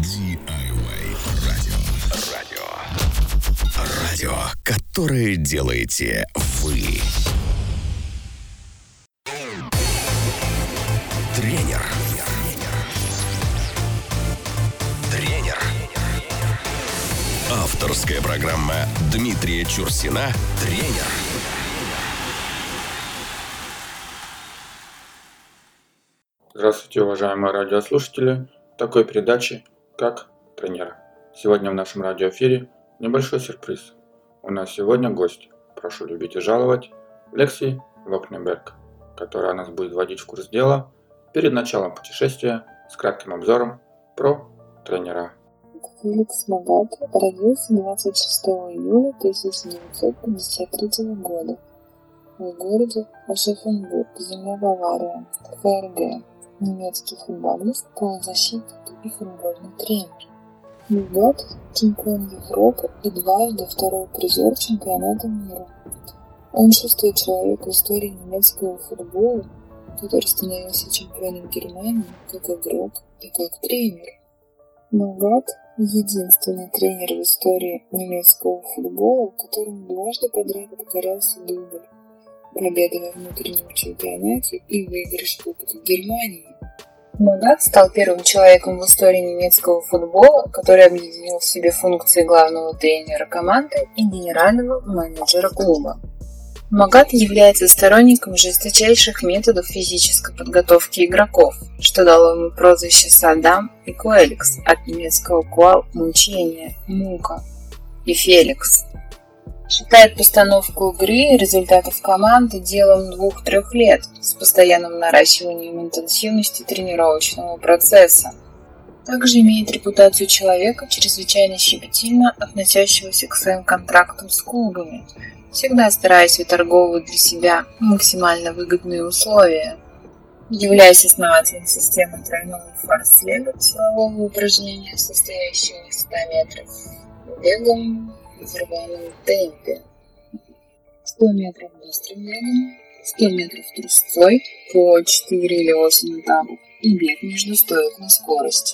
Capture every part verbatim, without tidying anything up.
ди ай вай радио. Радио. Радио, которое делаете вы. Тренер. Тренер. Авторская программа Дмитрия Чурсина «Тренер». Здравствуйте, уважаемые радиослушатели такой передачи, как «Тренер». Сегодня в нашем радиоэфире небольшой сюрприз. У нас сегодня гость, прошу любить и жаловать, Лекси Вокнеберг, которая нас будет вводить в курс дела перед началом путешествия с кратким обзором про тренера. Феликс Магат родился двадцать шестого июля тысяча девятьсот пятьдесят третьего года в городе Ашефенбург, земля Бавария, ФРГ. Немецкий футболист, полузащитник и футбольный тренер. Магат – чемпион Европы и дважды второй призер чемпионата мира. Он шестой человек в истории немецкого футбола, который становился чемпионом Германии как игрок и как тренер. Магат – единственный тренер в истории немецкого футбола, которому дважды подряд покорялся дубль. Победа во внутреннем чемпионате и выигрыш Кубка Германии. Магат стал первым человеком в истории немецкого футбола, который объединил в себе функции главного тренера команды и генерального менеджера клуба. Магат является сторонником жесточайших методов физической подготовки игроков, что дало ему прозвище Саддам и Куэликс, от немецкого «куал» – мучение, мука, и «феликс». Считает постановку игры и результатов команды делом двух-трех лет с постоянным наращиванием интенсивности тренировочного процесса. Также имеет репутацию человека, чрезвычайно щепетильно относящегося к своим контрактам с клубами, всегда стараясь выторговывать для себя максимально выгодные условия. Являясь основателем системы тройного форс-лега, силового упражнения, состоящего из ста метров бегом в рваном темпе, сто метров быстрым бегом, сто метров трусцой по четыре или восемь этапов и бег между стоек на скорость.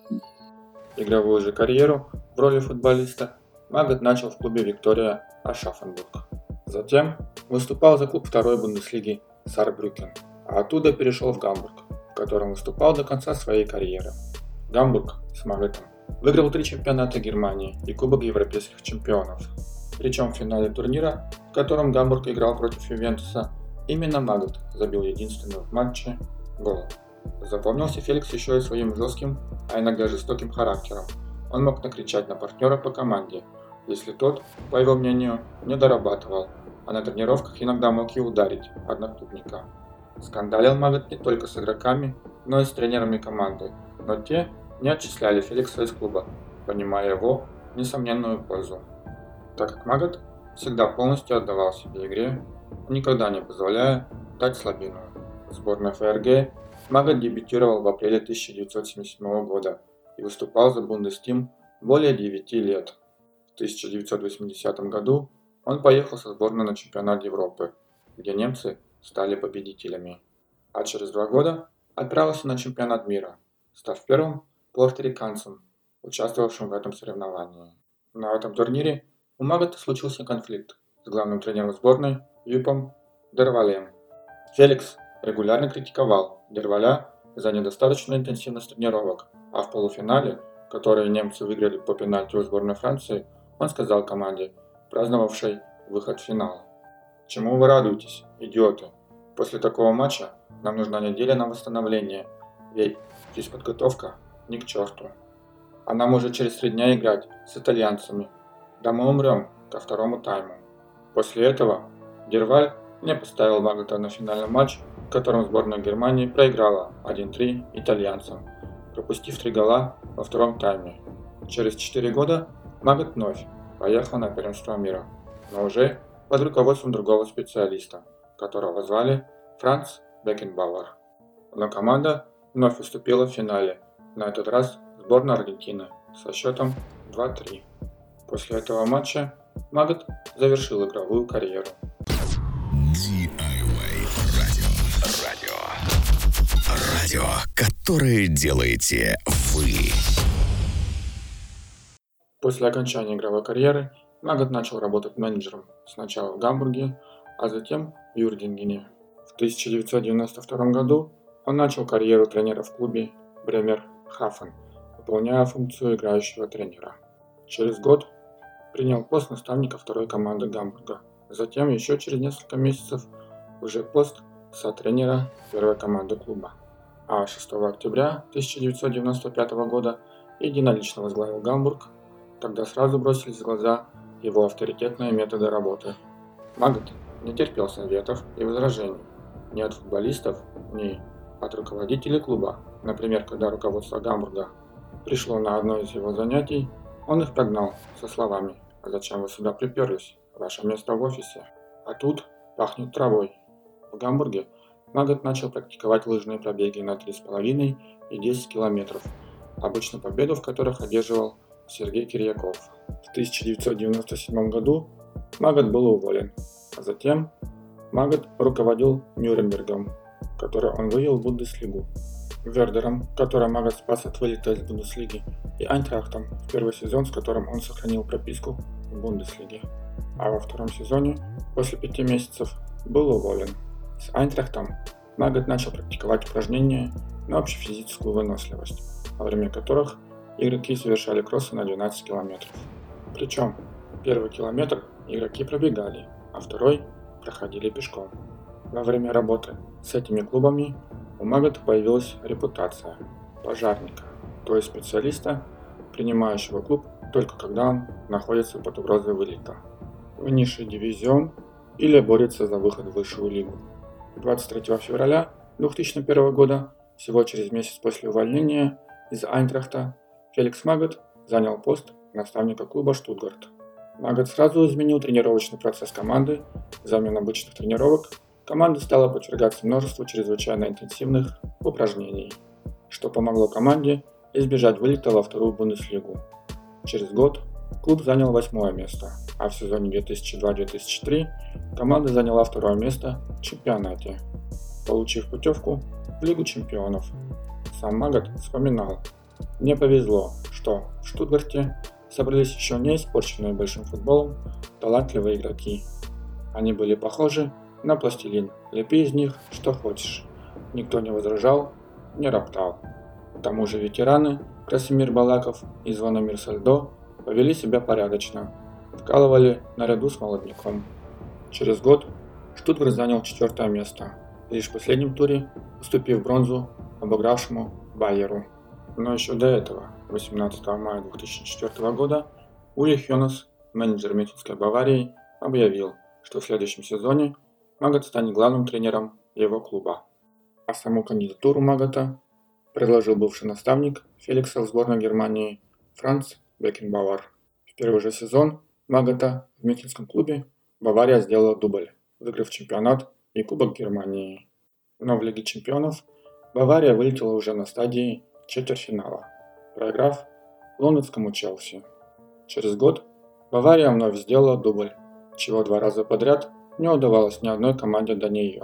Игровую же карьеру в роли футболиста Магат начал в клубе Виктория Ашафенбург. Затем выступал за клуб второй Бундеслиги Саарбрюкен, а оттуда перешел в Гамбург, в котором выступал до конца своей карьеры. Гамбург с Магатом выиграл три чемпионата Германии и Кубок Европейских чемпионов. Причем в финале турнира, в котором Гамбург играл против Ювентуса, именно Магат забил единственный в матче гол. Запомнился Феликс еще и своим жестким, а иногда жестоким характером. Он мог накричать на партнера по команде, если тот, по его мнению, не дорабатывал, а на тренировках иногда мог и ударить одноклубника. Скандалил Магат не только с игроками, но и с тренерами команды, но те не отчисляли Феликса из клуба, понимая его несомненную пользу. Так как Магат всегда полностью отдавал себе игре, никогда не позволяя дать слабину. В сборной ФРГ Магат дебютировал в апреле тысяча девятьсот семьдесят седьмого года и выступал за Бундестим более девяти лет. В тысяча девятьсот восьмидесятом году он поехал со сборной на чемпионат Европы, где немцы стали победителями, а через два года отправился на чемпионат мира, став первым пуэрториканцем, участвовавшим в этом соревновании. На этом турнире у Магата случился конфликт с главным тренером сборной Юпом Дервалем. Феликс регулярно критиковал Дерваля за недостаточную интенсивность тренировок, а в полуфинале, который немцы выиграли по пенальти у сборной Франции, он сказал команде, праздновавшей выход в финал: «Чему вы радуетесь, идиоты? После такого матча нам нужна неделя на восстановление, ведь здесь подготовка ни к черту. А нам уже через три дня играть с итальянцами. Да мы умрем ко второму тайму». После этого Дерваль не поставил Магата на финальный матч, в котором сборная Германии проиграла один-три итальянцам, пропустив три гола во втором тайме. Через четыре года Магат вновь поехал на первенство мира, но уже под руководством другого специалиста, которого звали Франц Бекенбауэр. Но команда вновь выступила в финале, на этот раз сборная Аргентины, со счетом два-три. После этого матча Магат завершил игровую карьеру. ди ай вай радио. Радио. Радио, которое делаете вы. После окончания игровой карьеры Магот начал работать менеджером сначала в Гамбурге, а затем в Юрдингене. В тысяча девятьсот девяносто втором году он начал карьеру тренера в клубе Бремерхафен, выполняя функцию играющего тренера. Через год принял пост наставника второй команды Гамбурга, затем еще через несколько месяцев уже пост сотренера первой команды клуба. А шестого октября тысяча девятьсот девяносто пятого года единолично возглавил Гамбург. Тогда сразу бросились в глаза его авторитетные методы работы. Магот не терпел советов и возражений ни от футболистов, ни от руководителей клуба. Например, когда руководство Гамбурга пришло на одно из его занятий, он их прогнал со словами: «А зачем вы сюда приперлись? Ваше место в офисе. А тут пахнет травой». В Гамбурге Магот начал практиковать лыжные пробеги на три с половиной и десять километров, обычно победу в которых одерживал Сергей Кирьяков. В тысяча девятьсот девяносто седьмом году Магот был уволен, а затем Магот руководил Нюрнбергом, который он вывел в Бундеслигу, Вердером, который Магот спас от вылета из Бундеслиги, и Айнтрахтом, в первый сезон, с которым он сохранил прописку в Бундеслиге. А во втором сезоне, после пяти месяцев, был уволен. С Айнтрахтом Магот начал практиковать упражнения на общефизическую выносливость, во время которых игроки совершали кроссы на двенадцать километров. Причем первый километр игроки пробегали, а второй проходили пешком. Во время работы с этими клубами у Магота появилась репутация пожарника, то есть специалиста, принимающего клуб только когда он находится под угрозой вылета в низший дивизион или борется за выход в высшую лигу. двадцать третьего февраля две тысячи первого года, всего через месяц после увольнения из Айнтрахта, Феликс Магот занял пост наставника клуба Штутгарт. Магот сразу изменил тренировочный процесс команды. Взамен обычных тренировок команда стала подвергаться множеству чрезвычайно интенсивных упражнений, что помогло команде избежать вылета во вторую Бундеслигу. Через год клуб занял восьмое место, а в сезоне две тысячи два - две тысячи три команда заняла второе место в чемпионате, получив путевку в Лигу чемпионов. Сам Магот вспоминал: «Мне повезло, что в Штутгарте собрались еще не испорченные большим футболом талантливые игроки. Они были похожи на пластилин, лепи из них что хочешь. Никто не возражал, не роптал. К тому же ветераны Красимир Балаков и Звонимир Сальдо повели себя порядочно, вкалывали наряду с молодняком». Через год Штутгарт занял четвертое место, лишь в последнем туре уступив бронзу обыгравшему Байеру. Но еще до этого, восемнадцатого мая две тысячи четвёртого года, Ули Хёнес, менеджер Мюнхенской Баварии, объявил, что в следующем сезоне Магот станет главным тренером его клуба. А саму кандидатуру Магота предложил бывший наставник Феликса в сборной Германии Франц Бекенбауэр. В первый же сезон Магота в мюнхенском клубе Бавария сделала дубль, выиграв чемпионат и Кубок Германии. Но в Лиге чемпионов Бавария вылетела уже на стадии четвертьфинала, проиграв лондонскому Челси. Через год Бавария вновь сделала дубль, чего два раза подряд не удавалось ни одной команде до нее.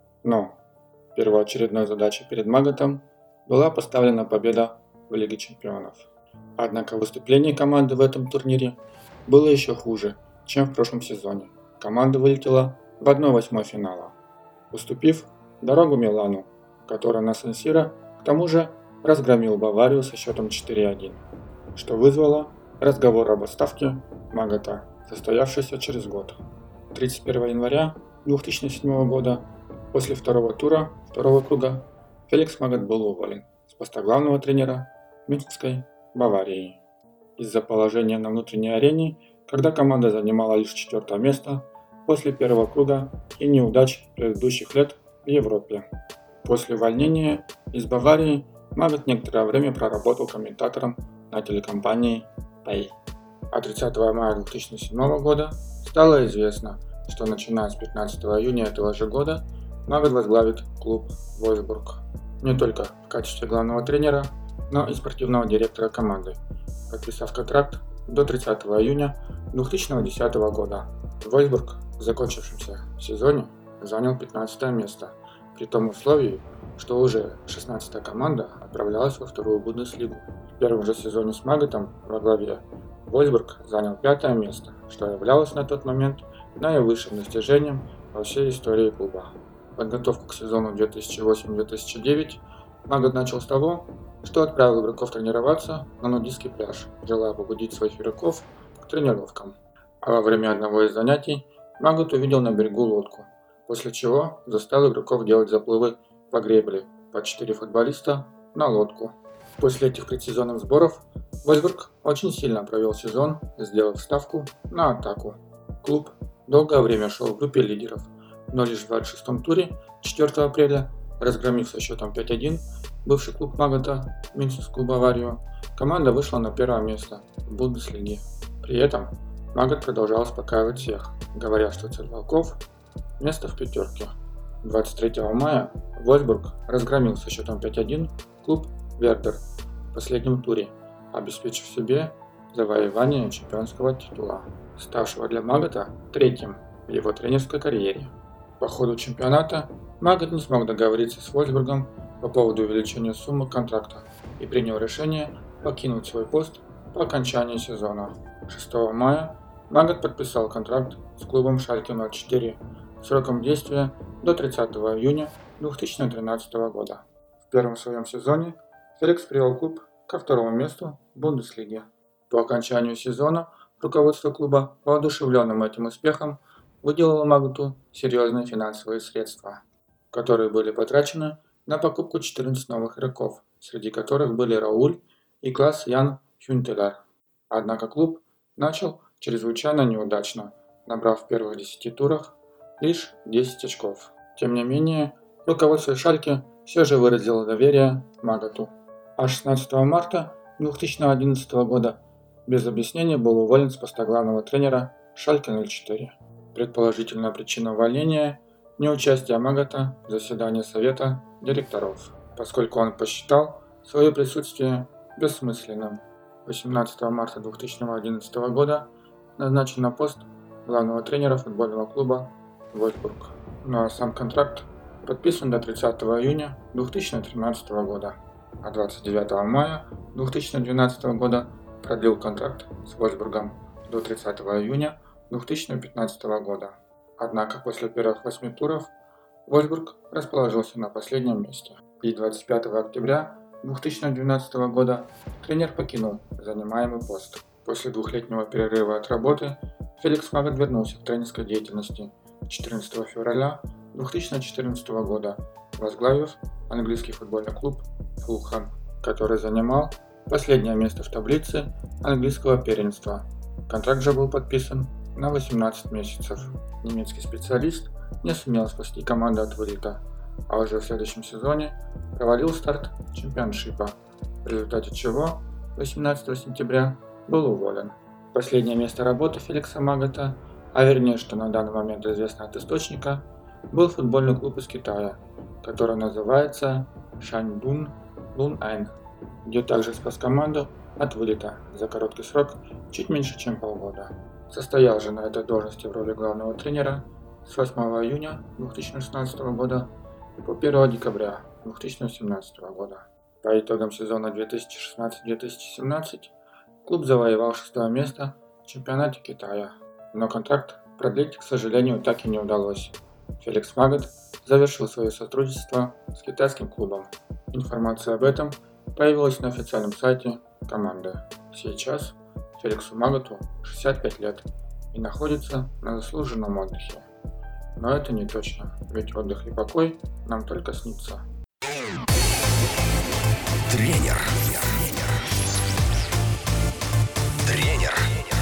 Но первоочередной задачей перед Маготом была поставлена победа в Лиге чемпионов. Однако выступление команды в этом турнире было еще хуже, чем в прошлом сезоне. Команда вылетела в одна восьмая финала, уступив дорогу Милану, который на Сан-Сиро к тому же разгромил Баварию со счетом четыре один, что вызвало разговор об отставке Магота, состоявшийся через год. тридцать первого января две тысячи седьмого года, после второго тура второго круга, Феликс Магот был уволен с поста главного тренера Мюнхенской Баварии из-за положения на внутренней арене, когда команда занимала лишь четвертое место после первого круга и неудач предыдущих лет в Европе. После увольнения из Баварии Магот некоторое время проработал комментатором на телекомпании Pay. А тридцатого мая две тысячи седьмого года стало известно, что начиная с пятнадцатого июня этого же года Магот возглавит клуб Вольсбург не только в качестве главного тренера, но и спортивного директора команды, подписав контракт до тридцатого июня две тысячи десятого года. Вольсбург в закончившемся сезоне занял пятнадцатое место, при том условии, что уже шестнадцатая команда отправлялась во вторую Бундеслигу. В первом же сезоне с Маготом во главе Вольсбург занял пятое место, что являлось на тот момент наивысшим достижением во всей истории клуба. Подготовку к сезону две тысячи восемь - две тысячи девять Магот начал с того, что отправил игроков тренироваться на нудистский пляж, желая побудить своих игроков к тренировкам. А во время одного из занятий Магот увидел на берегу лодку, после чего заставил игроков делать заплывы по гребле по четыре футболиста на лодку. После этих предсезонных сборов Вольсбург очень сильно провел сезон, сделав ставку на атаку. Клуб долгое время шел в группе лидеров, но лишь в двадцать шестом туре четвёртого апреля, разгромив со счетом пять один бывший клуб Магота, Минскую Баварию, команда вышла на первое место в Бундеслиге. При этом Магот продолжал успокаивать всех, говоря, что цель волков – место в пятерке. двадцать третьего мая Вольсбург разгромил со счетом пять один клуб Вердер в последнем туре, обеспечив себе завоевание чемпионского титула, ставшего для Магота третьим в его тренерской карьере. По ходу чемпионата Магот не смог договориться с Вольсбургом по поводу увеличения суммы контракта и принял решение покинуть свой пост по окончании сезона. шестого мая Магот подписал контракт с клубом Шальке ноль четыре сроком действия до тридцатого июня две тысячи тринадцатого года. В первом своем сезоне Феликс привел клуб ко второму месту в Бундеслиге. По окончанию сезона руководство клуба, воодушевленным этим успехом, выделило Маготу серьезные финансовые средства, которые были потрачены на покупку четырнадцати новых игроков, среди которых были Рауль и Клас Ян Хюнтелер. Однако клуб начал чрезвычайно неудачно, набрав в первых десяти турах лишь десять очков. Тем не менее, руководство Шальке все же выразило доверие Маготу. А шестнадцатого марта две тысячи одиннадцатого года без объяснений был уволен с поста главного тренера Шальке ноль четыре. Предположительная причина увольнения – неучастие Магота в заседании совета директоров, поскольку он посчитал свое присутствие бессмысленным. восемнадцатого марта две тысячи одиннадцатого года назначен на пост главного тренера футбольного клуба Вольсбург. Ну а сам контракт подписан до тридцатого июня две тысячи тринадцатого года, а двадцать девятого мая две тысячи двенадцатого года продлил контракт с Вольсбургом до тридцатого июня две тысячи пятнадцатого года. Однако после первых восьми туров Вольсбург расположился на последнем месте, и двадцать пятого октября две тысячи двенадцатого года тренер покинул занимаемый пост. После двухлетнего перерыва от работы Феликс Магот вернулся к тренерской деятельности четырнадцатого февраля две тысячи четырнадцатого года, возглавив английский футбольный клуб Фулхэм, который занимал последнее место в таблице английского первенства. Контракт же был подписан на восемнадцать месяцев. Немецкий специалист не сумел спасти команду от вылета, а уже в следующем сезоне провалил старт чемпионшипа, в результате чего восемнадцатого сентября был уволен. Последнее место работы Феликса Магота, а вернее, что на данный момент известно от источника, был футбольный клуб из Китая, который называется Шаньдун Лунань, где также спас команду от вылета за короткий срок чуть меньше, чем полгода. Состоял же на этой должности в роли главного тренера с восьмого июня две тысячи шестнадцатого года по первого декабря две тысячи семнадцатого года. По итогам сезона две тысячи шестнадцать - две тысячи семнадцать клуб завоевал шестое место в чемпионате Китая, но контракт продлить, к сожалению, так и не удалось. Феликс Магот завершил свое сотрудничество с китайским клубом. Информация об этом появилась на официальном сайте команды. Сейчас Феликсу Маготу шестьдесят пять лет и находится на заслуженном отдыхе. Но это не точно, ведь отдых и покой нам только снится. Тренер. Тренер.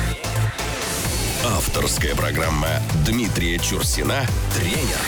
Авторская программа Дмитрия Чурсина «Тренер».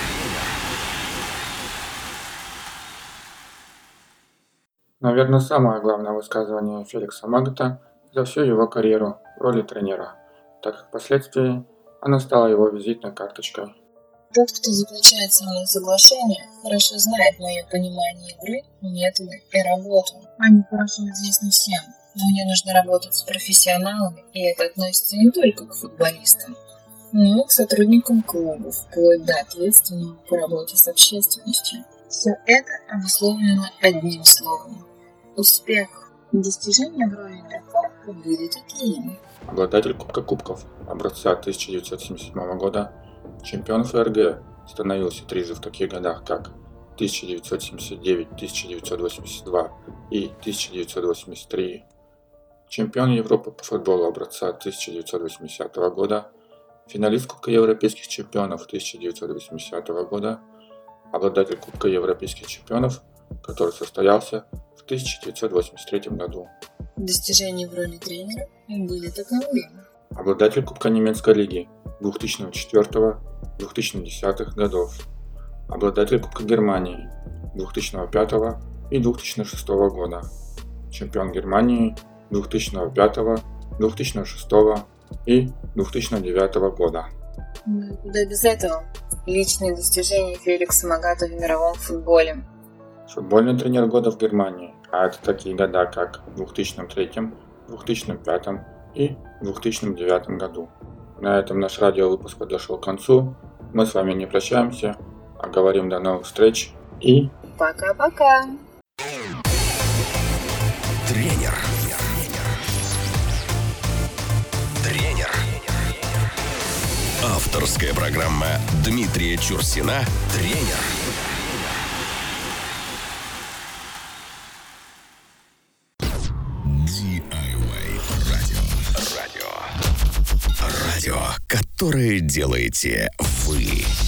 Наверное, самое главное высказывание Феликса Магота за всю его карьеру в роли тренера, так как впоследствии она стала его визитной карточкой. Тот, кто заключает со мной соглашение, хорошо знает мое понимание игры, методы и работу. Они хорошо известны всем, но мне нужно работать с профессионалами, и это относится не только к футболистам, но и к сотрудникам клуба, вплоть до ответственного по работе с общественностью. Все это обусловлено одним словом – успех. Достижения в роли игрока были такие. Обладатель Кубка Кубков образца тысяча девятьсот семьдесят седьмого года, чемпион ФРГ, становился трижды в таких годах, как тысяча девятьсот семьдесят девять, тысяча девятьсот восемьдесят два и тысяча девятьсот восемьдесят три, чемпион Европы по футболу образца тысяча девятьсот восьмидесятого года, финалист Кубка Европейских чемпионов тысяча девятьсот восьмидесятого года, обладатель Кубка Европейских чемпионов, который состоялся в тысяча девятьсот восемьдесят третьем году. Достижения в роли тренера были таковы. Обладатель Кубка немецкой лиги две тысячи четвёртого - две тысячи десятых годов. Обладатель Кубка Германии две тысячи пятого и две тысячи шестого года. Чемпион Германии две тысячи пятого, две тысячи шестого и две тысячи девятого года. Да без этого. Личные достижения Феликса Магата в мировом футболе. Футбольный тренер года в Германии, а это такие года, как в две тысячи третьем, две тысячи пятом и две тысячи девятом году. На этом наш радиовыпуск подошел к концу. Мы с вами не прощаемся, а говорим до новых встреч и пока-пока. Тренер. Тренер. Авторская программа Дмитрия Чурсина «Тренер». ди ай вай радио. Радио. Радио, которое делаете вы.